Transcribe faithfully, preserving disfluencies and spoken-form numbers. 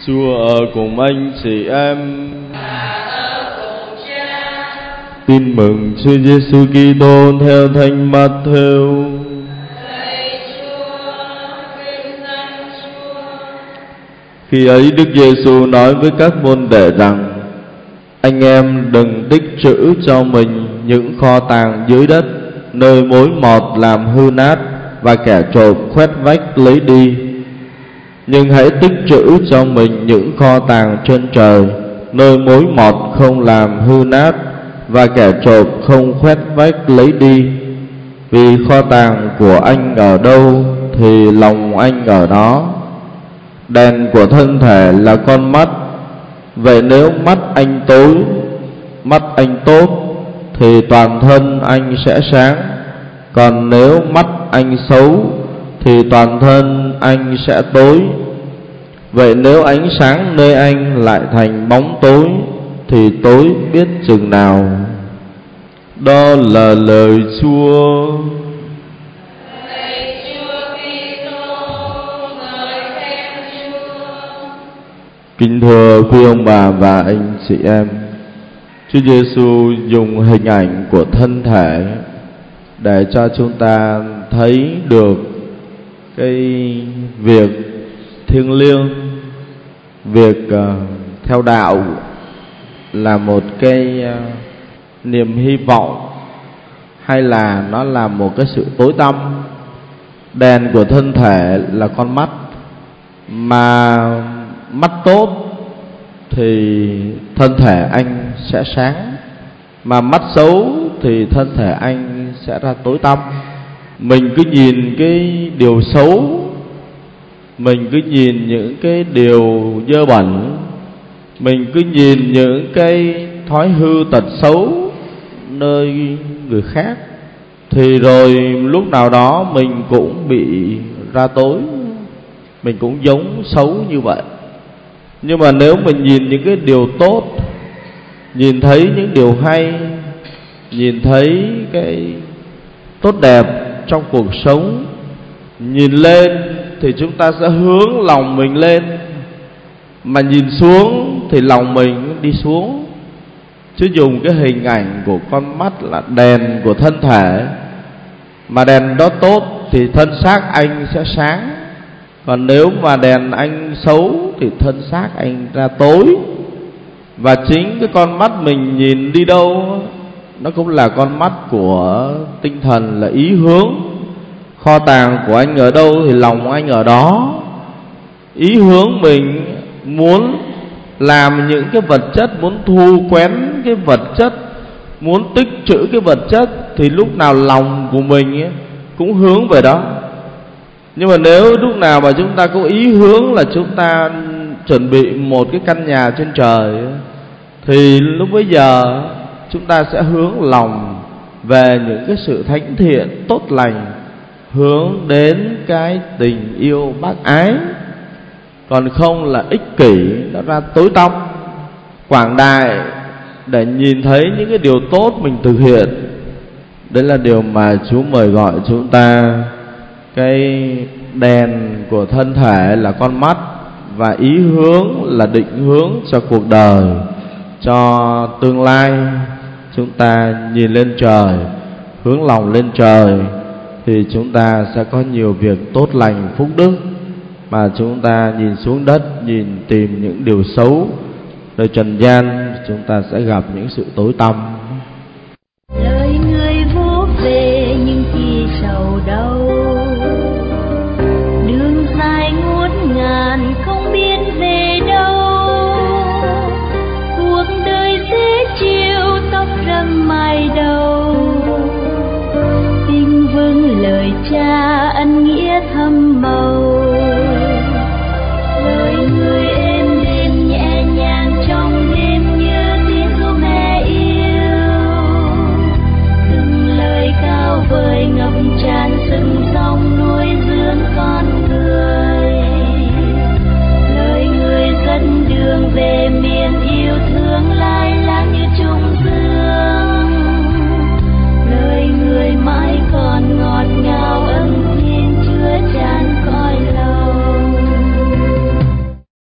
Chúa ở cùng anh chị em. Tin mừng Chúa Giêsu Kitô theo Thánh Mát-thêu. Khi ấy Đức Giêsu nói với các môn đệ rằng: anh em đừng tích trữ cho mình những kho tàng dưới đất, nơi mối mọt làm hư nát và kẻ trộm khoét vách lấy đi. Nhưng hãy tích trữ cho mình những kho tàng trên trời, nơi mối mọt không làm hư nát và kẻ trộm không khoét vách lấy đi. Vì kho tàng của anh ở đâu thì lòng anh ở đó. Đèn của thân thể là con mắt. Vậy nếu mắt anh tối, mắt anh tốt, thì toàn thân anh sẽ sáng. Còn nếu mắt anh xấu, thì toàn thân anh sẽ tối. Vậy nếu ánh sáng nơi anh lại thành bóng tối, thì tối biết chừng nào. Đó là lời Chúa. Kính thưa quý ông bà và anh chị em, Chúa Giêsu dùng hình ảnh của thân thể để cho chúng ta thấy được cái việc thiêng liêng, việc uh, theo đạo là một cái uh, niềm hy vọng, hay là nó là một cái sự tối tăm. Đèn của thân thể là con mắt, mà mắt tốt thì thân thể anh sẽ sáng, mà mắt xấu thì thân thể anh sẽ ra tối tăm. Mình cứ nhìn cái điều xấu, mình cứ nhìn những cái điều dơ bẩn, mình cứ nhìn những cái thói hư tật xấu nơi người khác, thì rồi lúc nào đó mình cũng bị ra tối, mình cũng giống xấu như vậy. Nhưng mà nếu mình nhìn những cái điều tốt, nhìn thấy những điều hay, nhìn thấy cái tốt đẹp trong cuộc sống, nhìn lên thì chúng ta sẽ hướng lòng mình lên, mà nhìn xuống thì lòng mình đi xuống. Chứ dùng cái hình ảnh của con mắt là đèn của thân thể, mà đèn đó tốt thì thân xác anh sẽ sáng. Còn nếu mà đèn anh xấu thì thân xác anh ra tối. Và chính cái con mắt mình nhìn đi đâu, nó cũng là con mắt của tinh thần, là ý hướng. Kho tàng của anh ở đâu thì lòng anh ở đó. Ý hướng mình muốn làm những cái vật chất, muốn thu quén cái vật chất, muốn tích trữ cái vật chất, thì lúc nào lòng của mình ấy cũng hướng về đó. Nhưng mà nếu lúc nào mà chúng ta có ý hướng là chúng ta chuẩn bị một cái căn nhà trên trời, thì lúc bấy giờ chúng ta sẽ hướng lòng về những cái sự thánh thiện, tốt lành, hướng đến cái tình yêu bác ái. Còn không là ích kỷ, nó ra tối tăm, quảng đại để nhìn thấy những cái điều tốt mình thực hiện. Đấy là điều mà Chúa mời gọi chúng ta. Cái đèn của thân thể là con mắt, và ý hướng là định hướng cho cuộc đời, cho tương lai. Chúng ta nhìn lên trời, hướng lòng lên trời, thì chúng ta sẽ có nhiều việc tốt lành phúc đức. Mà chúng ta nhìn xuống đất, nhìn tìm những điều xấu nơi trần gian, chúng ta sẽ gặp những sự tối tăm.